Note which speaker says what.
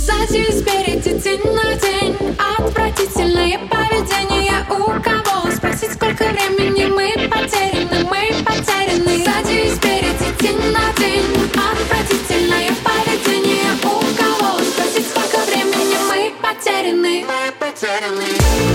Speaker 1: Сзади и спереди, день на день. Отвратительное поведение. У кого спросить, сколько времени мы потеряны, мы потеряны. Сзади и спереди, день на день. Отвратительное поведение. У кого спросить, сколько времени мы потеряны, мы потеряны.